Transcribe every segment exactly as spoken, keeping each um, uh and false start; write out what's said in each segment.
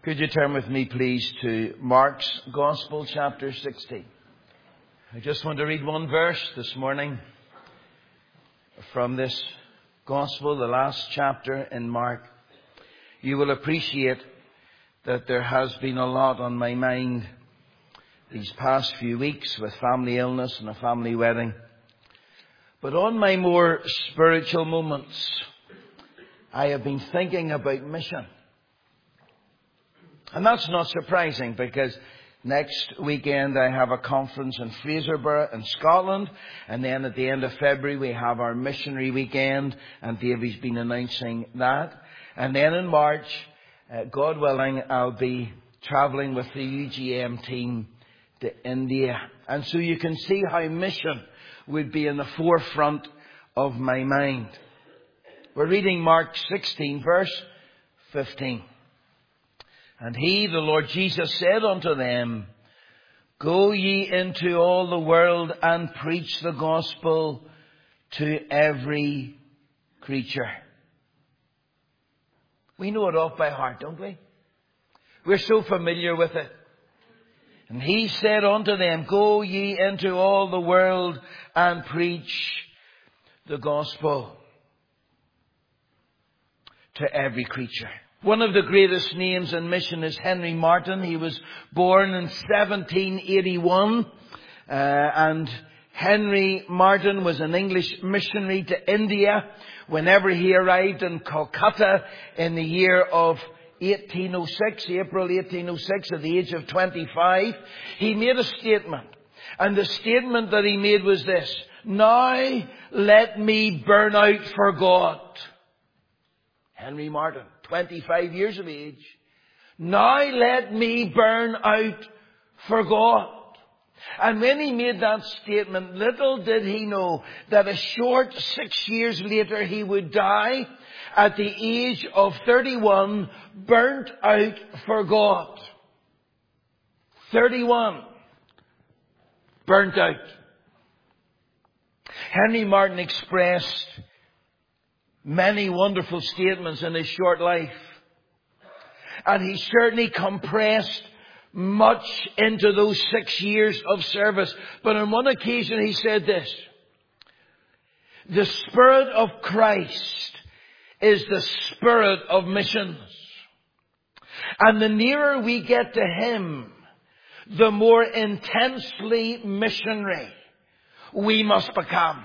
Could you turn with me, please, to Mark's Gospel, chapter sixteen. I just want to read one verse this morning from this Gospel, the last chapter in Mark. You will appreciate that there has been a lot on my mind these past few weeks with family illness and a family wedding. But on my more spiritual moments, I have been thinking about mission. And that's not surprising, because next weekend I have a conference in Fraserburgh in Scotland, and then at the end of February we have our missionary weekend, and Davey's been announcing that. And then in March, uh, God willing, I'll be travelling with the U G M team to India. And so you can see how mission would be in the forefront of my mind. We're reading Mark sixteen, verse fifteen. And he, the Lord Jesus, said unto them, Go ye into all the world and preach the gospel to every creature. We know it off by heart, don't we? We're so familiar with it. And he said unto them, Go ye into all the world and preach the gospel to every creature. One of the greatest names in mission is Henry Martyn. He was born in seventeen eighty-one. Uh, and Henry Martyn was an English missionary to India. Whenever he arrived in Calcutta in the year of eighteen oh six, April eighteen oh six, at the age of twenty-five, he made a statement. And the statement that he made was this: Now let me burn out for God. Henry Martyn, twenty-five years of age. Now let me burn out for God. And when he made that statement, little did he know that a short six years later he would die at the age of thirty-one, burnt out for God. thirty-one. Burnt out. Henry Martyn expressed many wonderful statements in his short life. And he certainly compressed much into those six years of service. But on one occasion he said this: The Spirit of Christ is the spirit of missions. And the nearer we get to Him, the more intensely missionary we must become.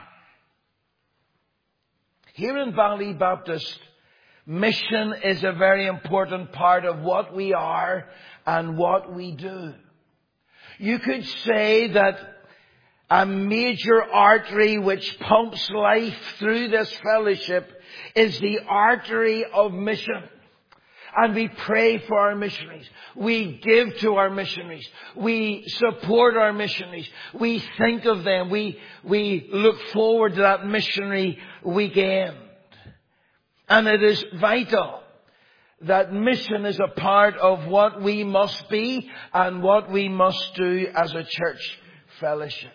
Here in Valley Baptist, mission is a very important part of what we are and what we do. You could say that a major artery which pumps life through this fellowship is the artery of mission. And we pray for our missionaries. We give to our missionaries. We support our missionaries. We think of them. We, we look forward to that missionary weekend. And it is vital that mission is a part of what we must be and what we must do as a church fellowship.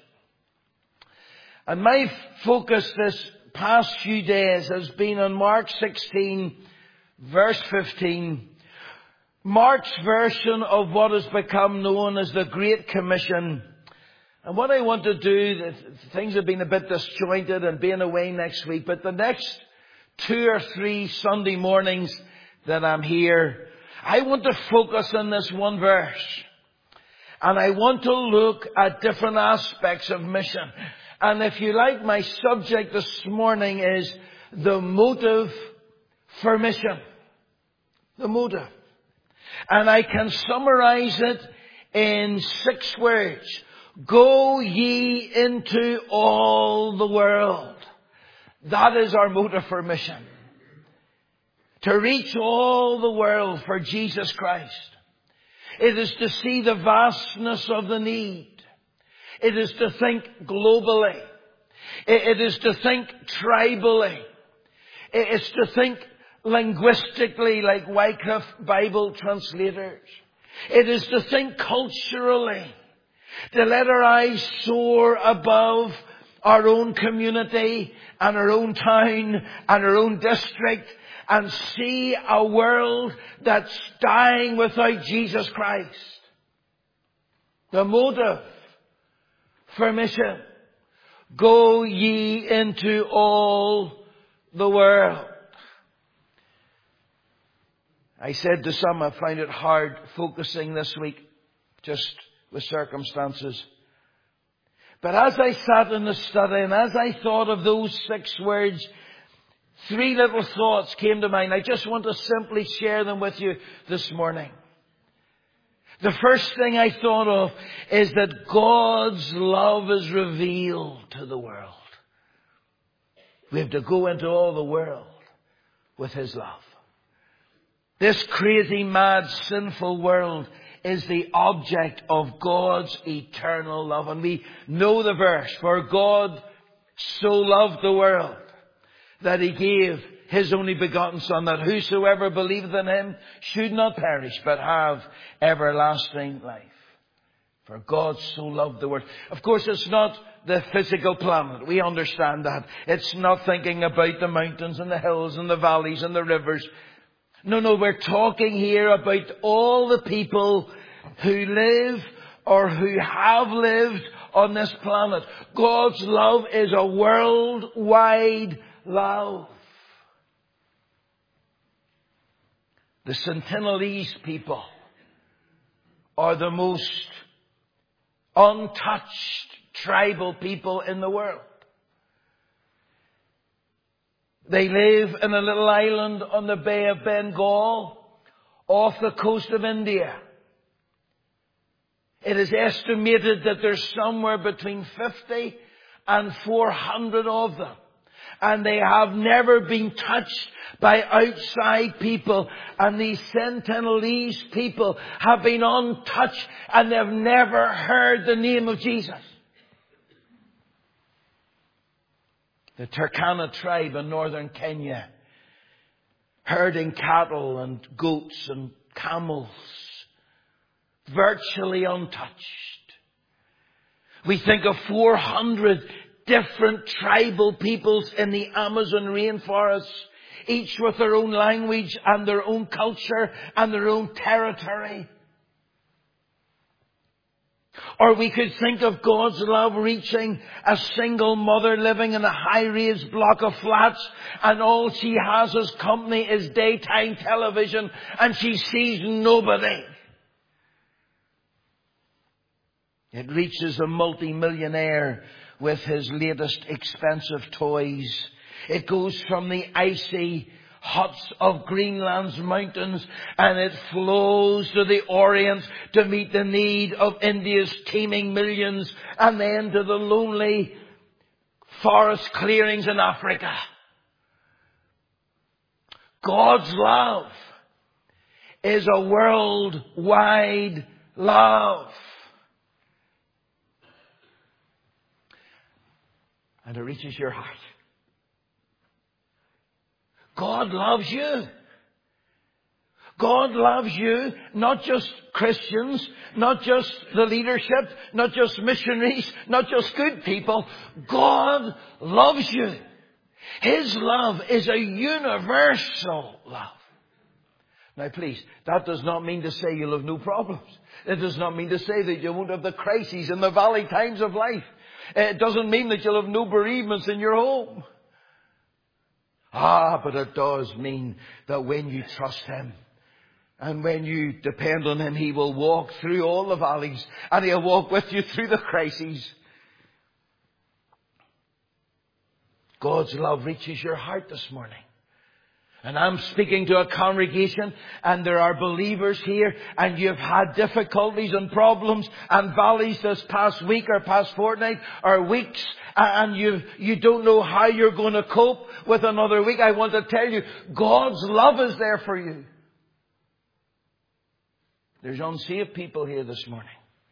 And my focus this past few days has been on Mark sixteen, verse fifteen, Mark's version of what has become known as the Great Commission. And what I want to do, things have been a bit disjointed and being away next week, but the next two or three Sunday mornings that I'm here, I want to focus on this one verse. And I want to look at different aspects of mission. And if you like, my subject this morning is the motive for mission. The motive. And I can summarize it in six words. Go ye into all the world. That is our motive for mission. To reach all the world for Jesus Christ. It is to see the vastness of the need. It is to think globally. It is to think tribally. It is to think linguistically like Wycliffe Bible translators. It is to think culturally. To let our eyes soar above our own community and our own town and our own district and see a world that's dying without Jesus Christ. The motive for mission. Go ye into all the world. I said to some, I find it hard focusing this week, just with circumstances. But as I sat in the study and as I thought of those six words, three little thoughts came to mind. I just want to simply share them with you this morning. The first thing I thought of is that God's love is revealed to the world. We have to go into all the world with His love. This crazy, mad, sinful world is the object of God's eternal love. And we know the verse, for God so loved the world that He gave His only begotten Son, that whosoever believeth in Him should not perish, but have everlasting life. For God so loved the world. Of course, it's not the physical planet. We understand that. It's not thinking about the mountains and the hills and the valleys and the rivers. No, no, we're talking here about all the people who live or who have lived on this planet. God's love is a worldwide love. The Sentinelese people are the most untouched tribal people in the world. They live in a little island on the Bay of Bengal off the coast of India. It is estimated that there's somewhere between fifty and four hundred of them. And they have never been touched by outside people. And these Sentinelese people have been untouched and they've never heard the name of Jesus. The Turkana tribe in northern Kenya, herding cattle and goats and camels, virtually untouched. We think of four hundred different tribal peoples in the Amazon rainforest, each with their own language and their own culture and their own territory. Or we could think of God's love reaching a single mother living in a high-raised block of flats, and all she has as company is daytime television, and she sees nobody. It reaches a multi-millionaire with his latest expensive toys. It goes from the icy huts of Greenland's mountains and it flows to the Orient to meet the need of India's teeming millions, and then to the lonely forest clearings in Africa. God's love is a worldwide love. And it reaches your heart. God loves you. God loves you, not just Christians, not just the leadership, not just missionaries, not just good people. God loves you. His love is a universal love. Now please, that does not mean to say you'll have no problems. It does not mean to say that you won't have the crises and the valley times of life. It doesn't mean that you'll have no bereavements in your home. Ah, but it does mean that when you trust Him and when you depend on Him, He will walk through all the valleys and He'll walk with you through the crises. God's love reaches your heart this morning. And I'm speaking to a congregation and there are believers here, and you've had difficulties and problems and valleys this past week or past fortnight or weeks, and you you don't know how you're going to cope with another week. I want to tell you, God's love is there for you. There's unsaved people here this morning.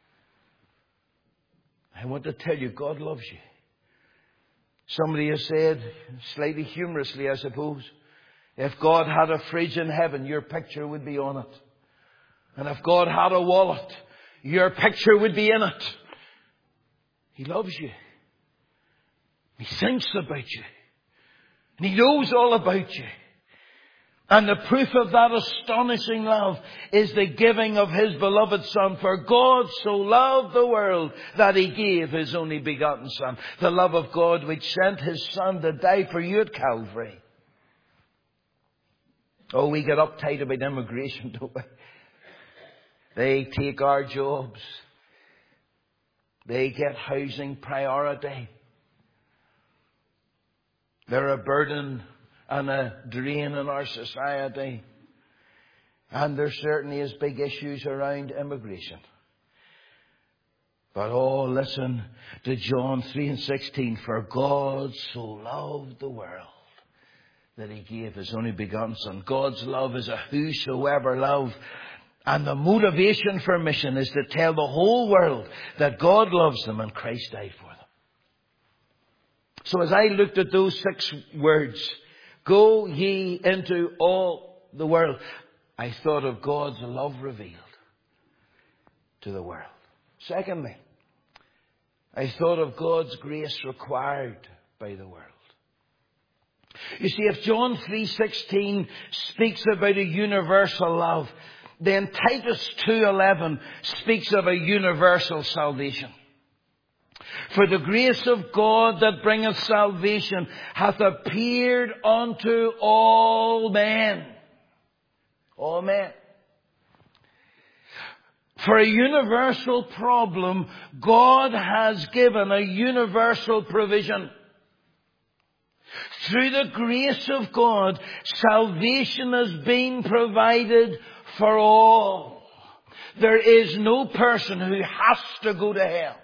I want to tell you, God loves you. Somebody has said, slightly humorously I suppose, if God had a fridge in heaven, your picture would be on it. And if God had a wallet, your picture would be in it. He loves you. He thinks about you. And He knows all about you. And the proof of that astonishing love is the giving of His beloved Son. For God so loved the world that He gave His only begotten Son. The love of God which sent His Son to die for you at Calvary. Oh, we get uptight about immigration, don't we? They take our jobs. They get housing priority. They're a burden and a drain in our society. And there certainly is big issues around immigration. But oh, listen to John three and sixteen. For God so loved the world that He gave His only begotten Son. God's love is a whosoever love. And the motivation for mission is to tell the whole world that God loves them and Christ died for them. So as I looked at those six words, go ye into all the world, I thought of God's love revealed to the world. Secondly, I thought of God's grace required by the world. You see, if John three sixteen speaks about a universal love, then Titus two eleven speaks of a universal salvation. For the grace of God that bringeth salvation hath appeared unto all men. All men. For a universal problem, God has given a universal provision. Through the grace of God, salvation has been provided for all. There is no person who has to go to hell.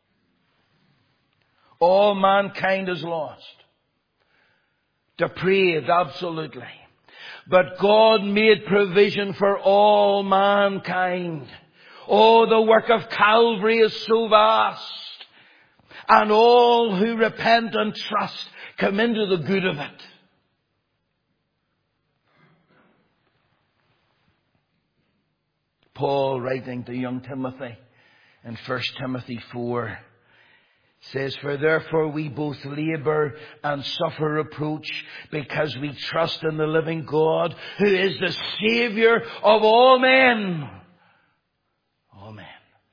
All mankind is lost. Depraved, absolutely. But God made provision for all mankind. Oh, the work of Calvary is so vast. And all who repent and trust come into the good of it. Paul, writing to young Timothy in First Timothy four, says, for therefore we both labour and suffer reproach because we trust in the living God, who is the Saviour of all men. All men.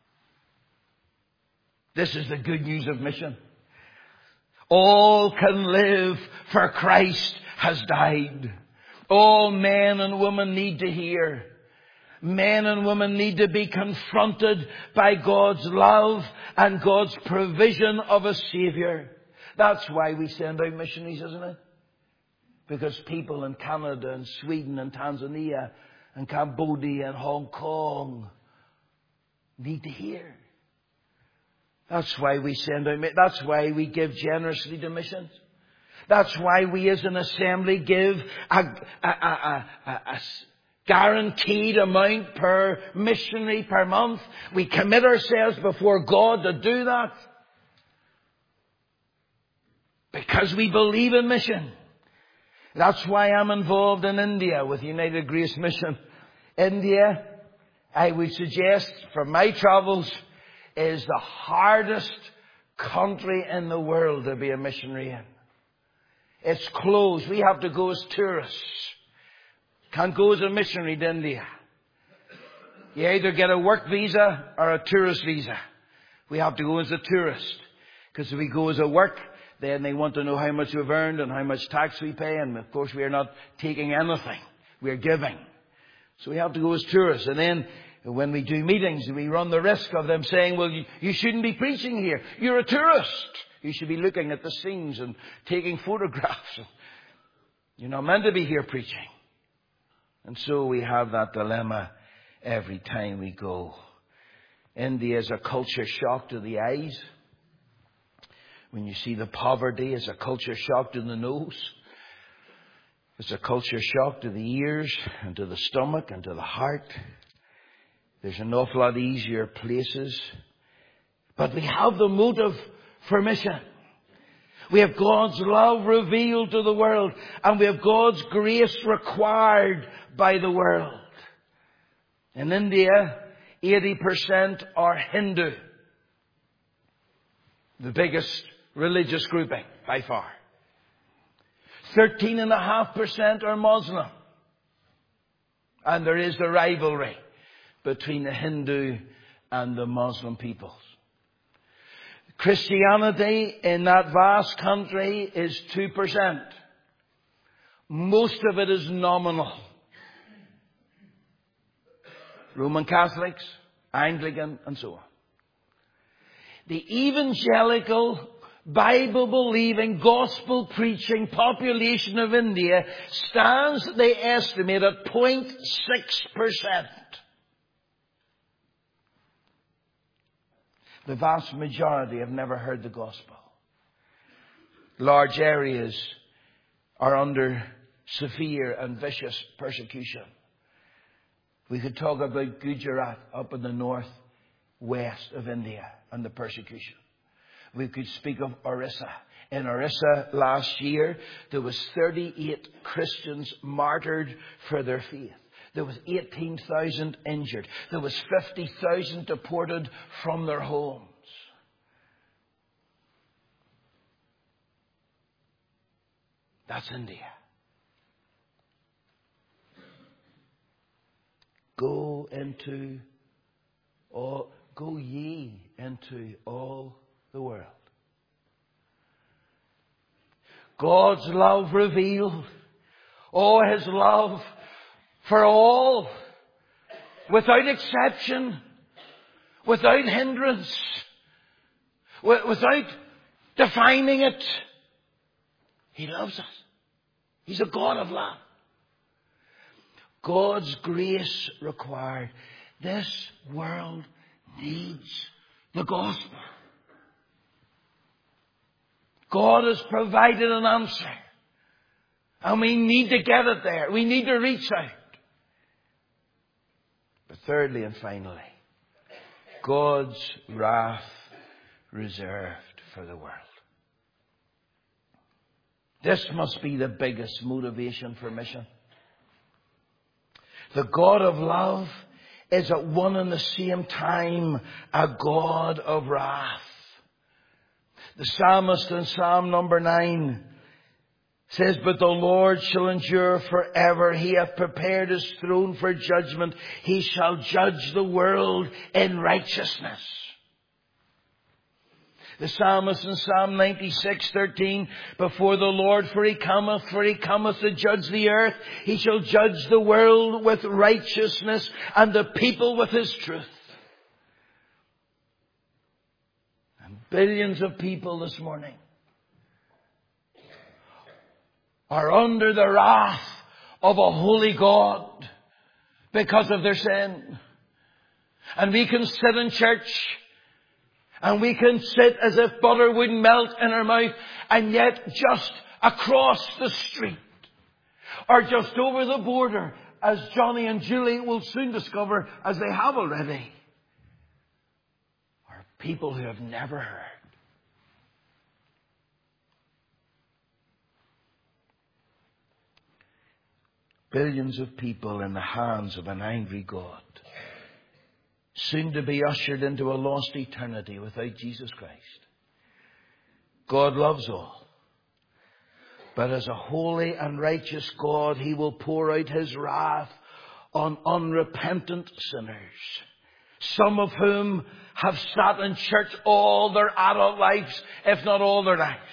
This is the good news of mission. All can live, for Christ has died. All men and women need to hear. Men and women need to be confronted by God's love and God's provision of a Saviour. That's why we send out missionaries, isn't it? Because people in Canada and Sweden and Tanzania and Cambodia and Hong Kong need to hear. That's why we send out, that's why we give generously to missions. That's why we as an assembly give a, a, a, a, a, a guaranteed amount per missionary per month. We commit ourselves before God to do that. Because we believe in mission. That's why I'm involved in India with United Grace Mission. India, I would suggest, from my travels, is the hardest country in the world to be a missionary in. It's closed. We have to go as tourists. Can't go as a missionary to India. You either get a work visa or a tourist visa. We have to go as a tourist. Because if we go as a work, then they want to know how much we've earned and how much tax we pay. And of course we are not taking anything. We are giving. So we have to go as tourists. And then when we do meetings, we run the risk of them saying, well, you, you shouldn't be preaching here. You're a tourist. You should be looking at the scenes and taking photographs. You're not meant to be here preaching. And so we have that dilemma every time we go. India is a culture shock to the eyes. When you see the poverty, it's a culture shock to the nose. It's a culture shock to the ears and to the stomach and to the heart. There's an awful lot easier places. But we have the motive for mission. We have God's love revealed to the world. And we have God's grace required by the world. In India, eighty percent are Hindu. The biggest religious grouping by far. thirteen point five percent are Muslim. And there is the rivalry between the Hindu and the Muslim peoples. Christianity in that vast country is two percent. Most of it is nominal. Roman Catholics, Anglican, and so on. The evangelical, Bible-believing, gospel-preaching population of India stands, they estimate, at zero point six percent. The vast majority have never heard the gospel. Large areas are under severe and vicious persecution. We could talk about Gujarat up in the north west of India and the persecution. We could speak of Orissa. In Orissa last year, there was thirty-eight Christians martyred for their faith. There was eighteen thousand injured. There was fifty thousand deported from their homes. That's India. Go into all, go ye into all the world. God's love revealed. Oh, His love for all, without exception, without hindrance, without defining it. He loves us. He's a God of love. God's grace required. This world needs the gospel. God has provided an answer. And we need to get it there. We need to reach out. But thirdly and finally, God's wrath reserved for the world. This must be the biggest motivation for mission. The God of love is at one and the same time a God of wrath. The psalmist in Psalm number nine says, "But the Lord shall endure forever. He hath prepared His throne for judgment. He shall judge the world in righteousness." The psalmist in Psalm ninety-six thirteen, "Before the Lord, for He cometh, for He cometh to judge the earth. He shall judge the world with righteousness and the people with His truth." And billions of people this morning are under the wrath of a holy God because of their sin. And we can sit in church and we can sit as if butter wouldn't melt in our mouth, and yet just across the street or just over the border, as Johnny and Julie will soon discover, as they have already, are people who have never heard. Billions of people in the hands of an angry God, soon to be ushered into a lost eternity without Jesus Christ. God loves all. But as a holy and righteous God, He will pour out His wrath on unrepentant sinners, some of whom have sat in church all their adult lives, if not all their lives.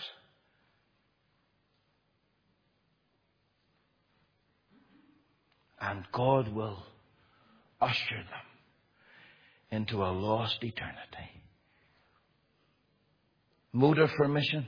And God will usher them into a lost eternity. Motive for mission.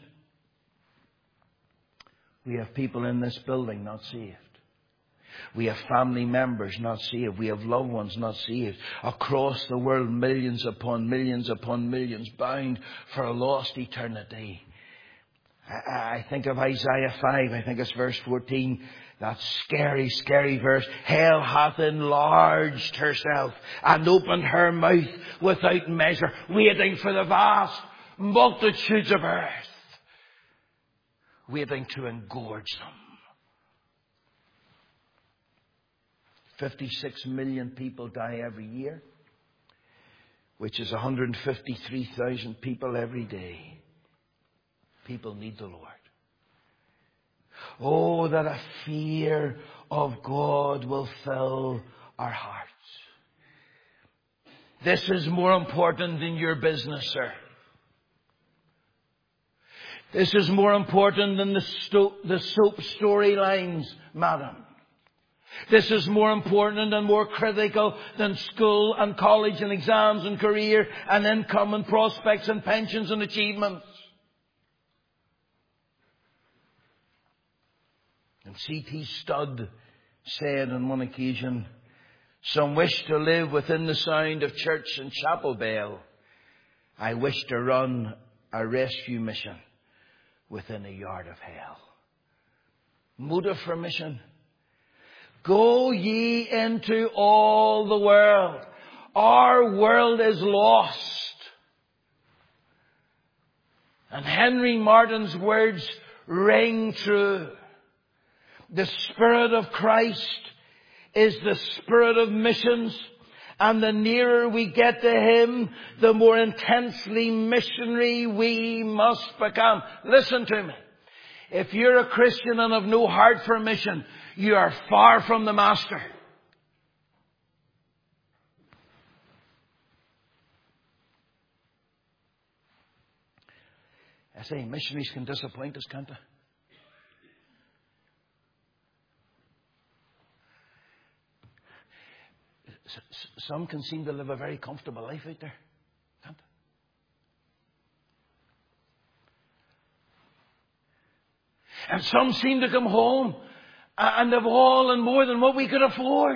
We have people in this building not saved. We have family members not saved. We have loved ones not saved. Across the world, millions upon millions upon millions bound for a lost eternity. I, I think of Isaiah five. I think it's verse fourteen. That scary, scary verse. "Hell hath enlarged herself and opened her mouth without measure, waiting for the vast multitudes of earth, waiting to engorge them." fifty-six million people die every year, which is one hundred fifty-three thousand people every day. People need the Lord. Oh, that a fear of God will fill our hearts. This is more important than your business, sir. This is more important than the, sto- the soap storylines, madam. This is more important and more critical than school and college and exams and career and income and prospects and pensions and achievements. And C T Studd said on one occasion, some wish to live within the sound of church and chapel bell. I wish to run a rescue mission within a yard of hell. Motive for mission. Go ye into all the world. Our world is lost. And Henry Martyn's words ring true. The Spirit of Christ is the spirit of missions. And the nearer we get to Him, the more intensely missionary we must become. Listen to me. If you're a Christian and have no heart for mission, you are far from the Master. I say, missionaries can disappoint us, can't they? Some can seem to live a very comfortable life out there, can't they? And some seem to come home and have all and more than what we could afford.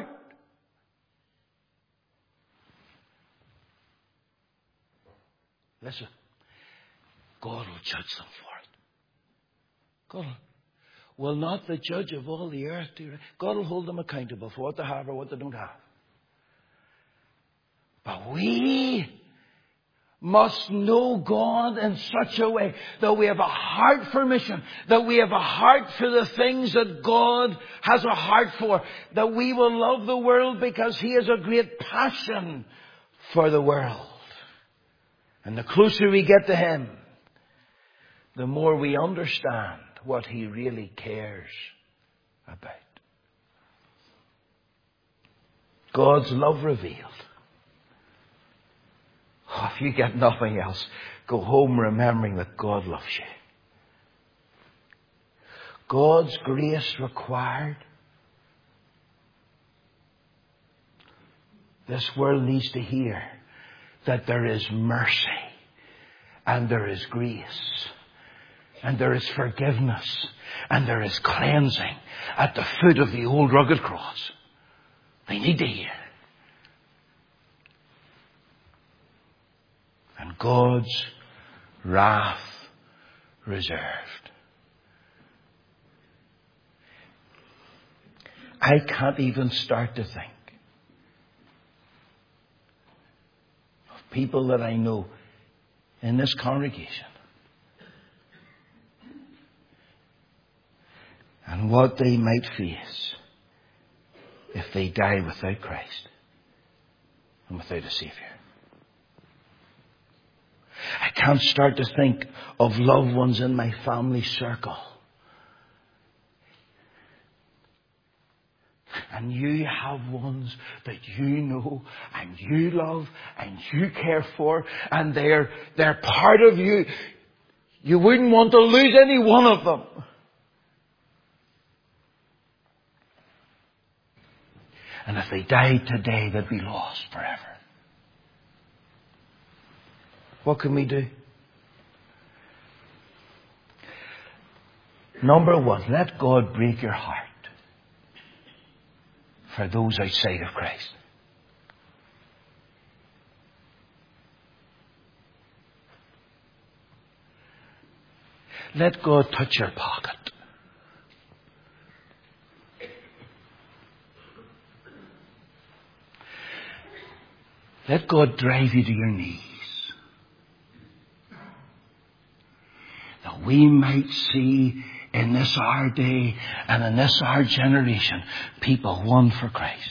Listen, God will judge them for it. God will not the judge of all the earth. God will hold them accountable for what they have or what they don't have. But we must know God in such a way that we have a heart for mission, that we have a heart for the things that God has a heart for, that we will love the world because He has a great passion for the world. And the closer we get to Him, the more we understand what He really cares about. God's love revealed. Oh, if you get nothing else, go home remembering that God loves you. God's grace required. This world needs to hear that there is mercy and there is grace and there is forgiveness and there is cleansing at the foot of the old rugged cross. They need to hear. And God's wrath reserved. I can't even start to think of people that I know in this congregation and what they might face if they die without Christ and without a Savior. I can't start to think of loved ones in my family circle. And you have ones that you know and you love and you care for, and they're, they're part of you. You wouldn't want to lose any one of them. And if they died today, they'd be lost forever. What can we do? Number one, let God break your heart for those outside of Christ. Let God touch your pocket. Let God drive you to your knees. That we might see in this our day and in this our generation people won for Christ.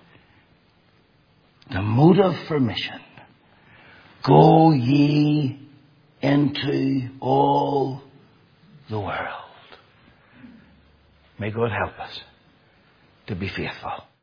The motive for mission. Go ye into all the world. May God help us to be faithful.